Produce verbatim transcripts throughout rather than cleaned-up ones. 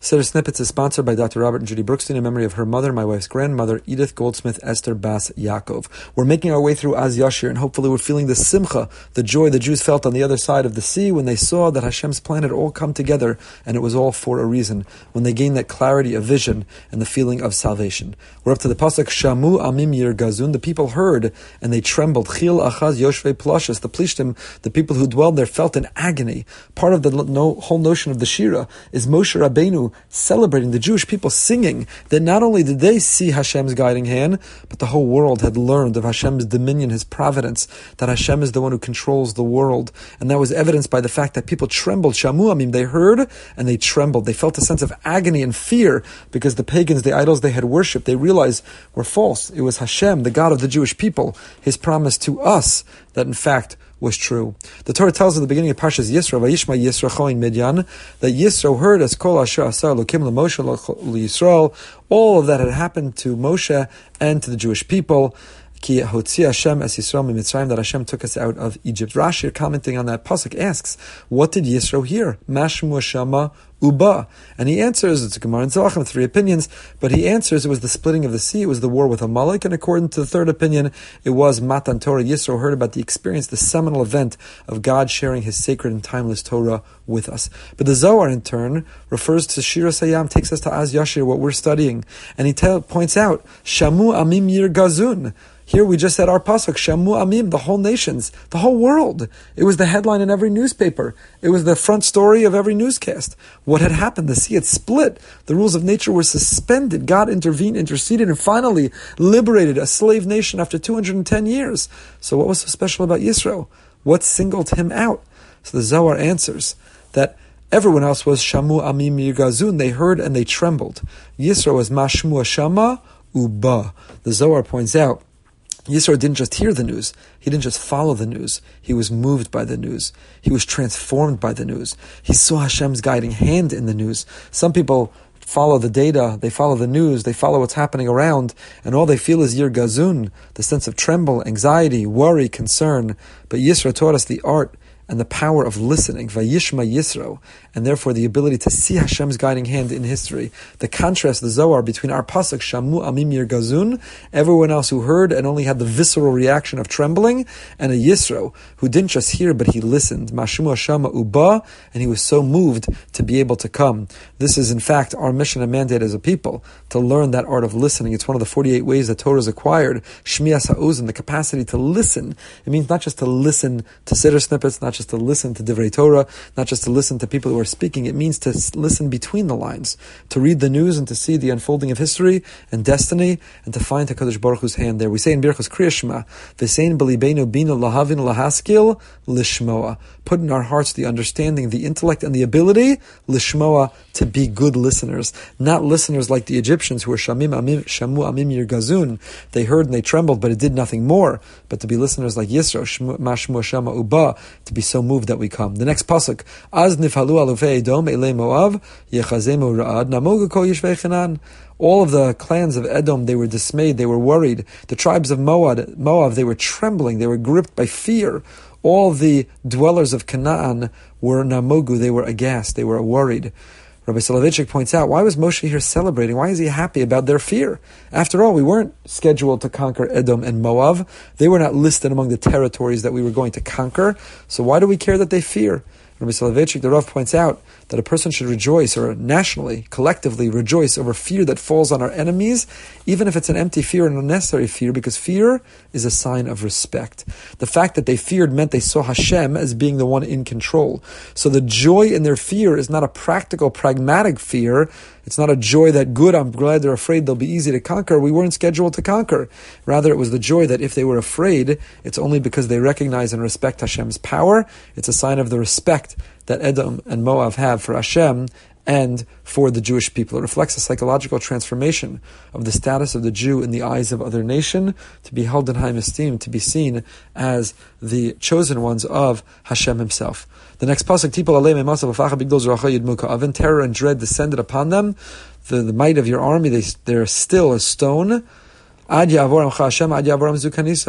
Seder Snippets is sponsored by Doctor Robert and Judy Brookstein in memory of her mother, my wife's grandmother, Edith Goldsmith Esther Bas Yaakov. We're making our way through Az Yashir, and hopefully we're feeling the simcha, the joy the Jews felt on the other side of the sea when they saw that Hashem's plan had all come together, and it was all for a reason, when they gained that clarity of vision and the feeling of salvation. We're up to the pasuk, Shamu Amim Yir Gazun, the people heard, and they trembled. Chil Achaz Yoshvei Plashas, the Plishtim, the people who dwelled there felt an agony. Part of the no, whole notion of the Shira is Moshe Rabbeinu celebrating, the Jewish people singing that not only did they see Hashem's guiding hand, but the whole world had learned of Hashem's dominion, His providence, that Hashem is the one who controls the world. And that was evidenced by the fact that people trembled. Shamu Amim, they heard and they trembled. They felt a sense of agony and fear because the pagans, the idols they had worshipped, they realized were false. It was Hashem, the God of the Jewish people, His promise to us that in fact was true. The Torah tells at the beginning of Parshas Yisro, Vayishma Yisro Choin Midyan, that Yisro heard as Kol Asher Asar Elokim LeMoshe LeYisrael, all of that had happened to Moshe and to the Jewish people. Ki Hotzi Hashem es Yisrael miMitzrayim, that Hashem took us out of Egypt. Rashi, commenting on that pasuk, asks, what did Yisro hear? Mashmu Shama Uba. And he answers, it's a Gemara in Zalachim, three opinions, but he answers it was the splitting of the sea, it was the war with Amalek, and according to the third opinion, it was Matan Torah. Yisro heard about the experience, the seminal event of God sharing His sacred and timeless Torah with us. But the Zohar, in turn, refers to Shira Sayam, takes us to Az Yashir, what we're studying, and he tell, points out, Shamu Amim Yir Gazun. Here we just said our pasuk, Shamu Amim, the whole nations, the whole world. It was the headline in every newspaper. It was the front story of every newscast. What had happened? The sea had split. The rules of nature were suspended. God intervened, interceded, and finally liberated a slave nation after two hundred ten years. So what was so special about Yisro? What singled him out? So the Zohar answers that everyone else was Shamu Amim Yirgazun. They heard and they trembled. Yisro was Mashmu Shama Uba. The Zohar points out, Yisro didn't just hear the news. He didn't just follow the news. He was moved by the news. He was transformed by the news. He saw Hashem's guiding hand in the news. Some people follow the data, they follow the news, they follow what's happening around, and all they feel is Yir Gazun, the sense of tremble, anxiety, worry, concern. But Yisro taught us the art and the power of listening, Vayishma Yisro, and therefore the ability to see Hashem's guiding hand in history. The contrast, the Zohar, between our pasuk, Shamu Amim Yir Gazun, everyone else who heard and only had the visceral reaction of trembling, and a Yisro, who didn't just hear, but he listened, Mashmu Shama Uba, and he was so moved to be able to come. This is in fact our mission and mandate as a people, to learn that art of listening. It's one of the forty-eight ways that Torah is acquired, Shmias HaUzn, the capacity to listen. It means not just to listen to Seder snippets, not just to listen to Divrei Torah, not just to listen to people who are speaking. It means to listen between the lines, to read the news and to see the unfolding of history and destiny, and to find HaKadosh Baruch Hu's hand there. We say in Birchos Kriya Shema, V'sein b'libeinu bina lahavin lahaskil lishmoa. Put in our hearts the understanding, the intellect, and the ability, lishmoa, to be good listeners. Not listeners like the Egyptians who were shamim amim, shamu amim yir gazun. They heard and they trembled, but it did nothing more. But to be listeners like Yisro, mashmu shama uba, to be so moved that we come. The next pasuk, Az nifhalu alufei Edom elei Moav yechazemu ra'ad namogu kol yishvei Chanan. All of the clans of Edom, they were dismayed, they were worried. The tribes of Moab, Moab, they were trembling, they were gripped by fear. All the dwellers of Canaan were namogu, they were aghast, they were worried. Rabbi Soloveitchik points out, why was Moshe here celebrating? Why is he happy about their fear? After all, we weren't scheduled to conquer Edom and Moab. They were not listed among the territories that we were going to conquer. So why do we care that they fear? Rabbi Soloveitchik, the Rav, points out that a person should rejoice, or nationally, collectively rejoice over fear that falls on our enemies, even if it's an empty fear and unnecessary fear, because fear is a sign of respect. The fact that they feared meant they saw Hashem as being the one in control. So the joy in their fear is not a practical, pragmatic fear. It's not a joy that, good, I'm glad they're afraid, they'll be easy to conquer. We weren't scheduled to conquer. Rather, it was the joy that if they were afraid, it's only because they recognize and respect Hashem's power. It's a sign of the respect that Edom and Moab have for Hashem and for the Jewish people. It reflects a psychological transformation of the status of the Jew in the eyes of other nation, to be held in high esteem, to be seen as the chosen ones of Hashem himself. The next pasuk, Tipol aleim emasav afacha bigdol zeracha yidmuka oven, terror and dread descended upon them. The, the might of your army, they, they're still a stone. Ad ya'avor amcha Hashem, ad ya'avor am zukanisa.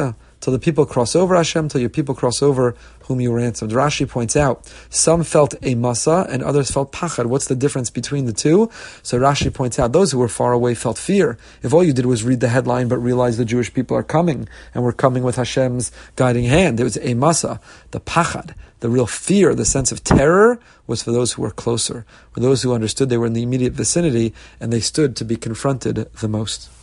till the people cross over, Hashem, till your people cross over whom you ransomed. Rashi points out, some felt a masa and others felt pachad. What's the difference between the two? So Rashi points out, those who were far away felt fear. If all you did was read the headline but realize the Jewish people are coming, and we're coming with Hashem's guiding hand, it was a masa. The pachad, the real fear, the sense of terror, was for those who were closer, for those who understood they were in the immediate vicinity, and they stood to be confronted the most.